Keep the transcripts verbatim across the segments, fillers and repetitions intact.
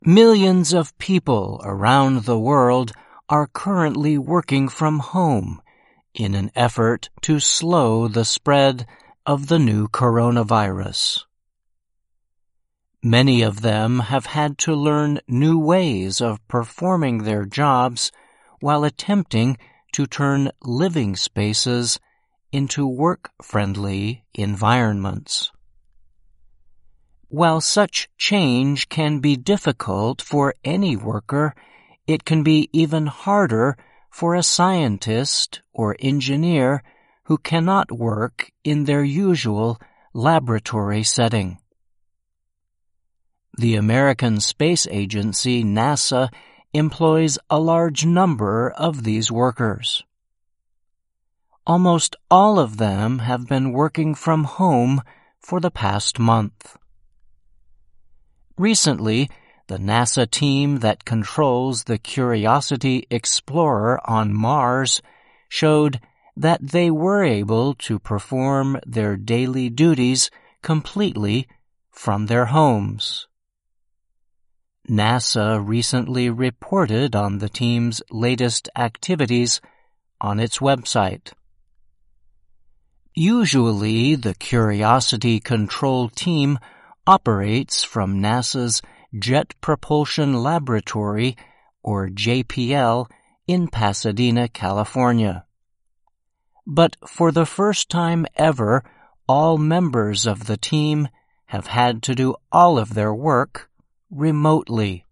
Millions of people around the world are currently working from home in an effort to slow the spread of the new coronavirus. Many of them have had to learn new ways of performing their jobs while attempting to turn living spaces into work-friendly environments. While such change can be difficult for any worker, it can be even harder for a scientist or engineer who cannot work in their usual laboratory setting. The American Space Agency, NASA, employs a large number of these workers. Almost all of them have been working from home for the past month. Recently, the NASA team that controls the Curiosity Explorer on Mars showed that they were able to perform their daily duties completely from their homes. NASA recently reported on the team's latest activities on its website. Usually, the Curiosity Control Team operates from NASA's Jet Propulsion Laboratory, or J P L, in Pasadena, California. But for the first time ever, all members of the team have had to do all of their work remotely.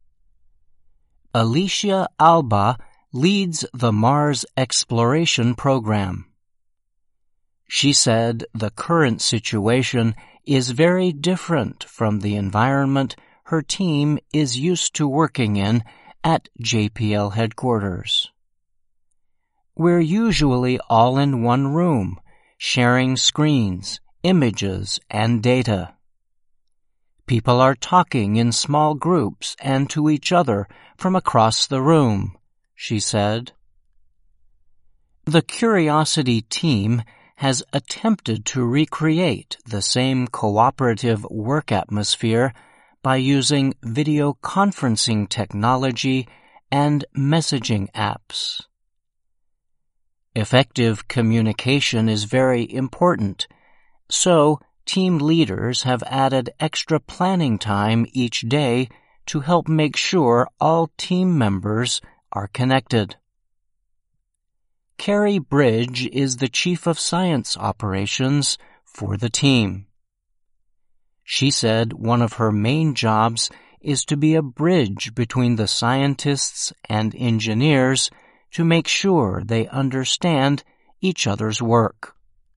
Alicia Alba leads the Mars Exploration Program. She said the current situation is very different from the environment her team is used to working in at J P L headquarters. We're usually all in one room, sharing screens, images, and data. People are talking in small groups and to each other from across the room, she said. The Curiosity team has attempted to recreate the same cooperative work atmosphere by using video conferencing technology and messaging apps. Effective communication is very important, so team leaders have added extra planning time each day to help make sure all team members are connected. Carrie Bridge is the Chief of Science Operations for the team. She said one of her main jobs is to be a bridge between the scientists and engineers to make sure they understand each other's work.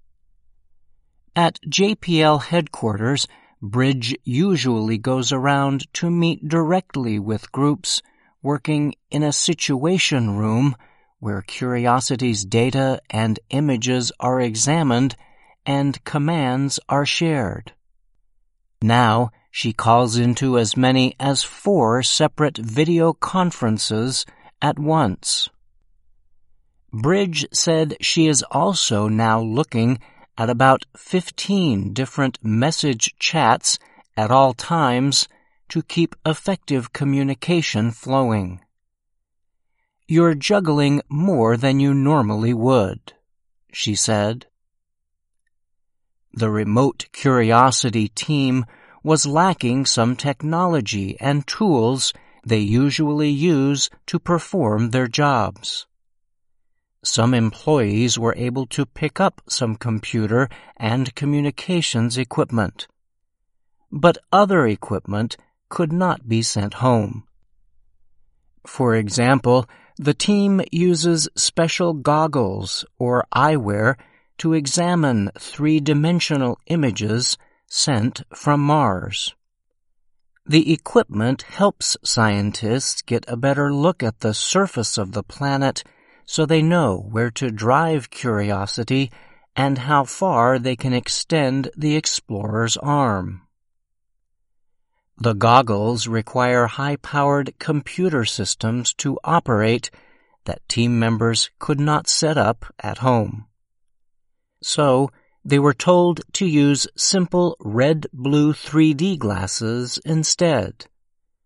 At J P L headquarters, Bridge usually goes around to meet directly with groups working in a situation room where Curiosity's data and images are examined and commands are shared. Now, she calls into as many as four separate video conferences at once. Bridge said she is also now looking at about fifteen different message chats at all times to keep effective communication flowing. You're juggling more than you normally would, she said. The remote Curiosity team was lacking some technology and tools they usually use to perform their jobs. Some employees were able to pick up some computer and communications equipment, but other equipment could not be sent home. For example, the team uses special goggles or eyewear to examine three-dimensional images sent from Mars. The equipment helps scientists get a better look at the surface of the planet so they know where to drive Curiosity and how far they can extend the explorer's arm. The goggles require high-powered computer systems to operate that team members could not set up at home. So, they were told to use simple red-blue three D glasses instead.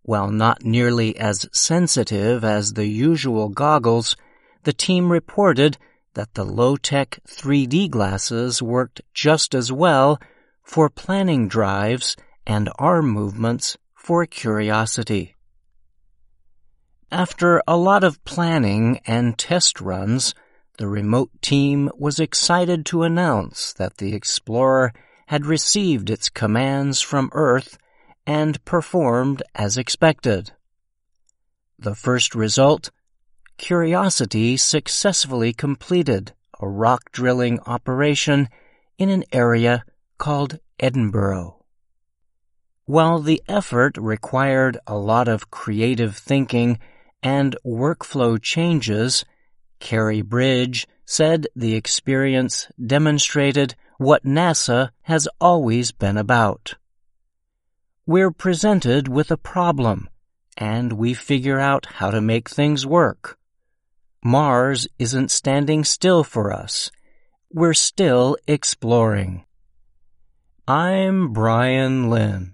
While not nearly as sensitive as the usual goggles, the team reported that the low-tech three D glasses worked just as well for planning drives and arm movements for Curiosity. After a lot of planning and test runs, the remote team was excited to announce that the Explorer had received its commands from Earth and performed as expected. The first result: Curiosity successfully completed a rock drilling operation in an area called Edinburgh. While the effort required a lot of creative thinking and workflow changes, Carrie Bridge said the experience demonstrated what NASA has always been about. We're presented with a problem, and we figure out how to make things work. Mars isn't standing still for us. We're still exploring. I'm Brian Lynn.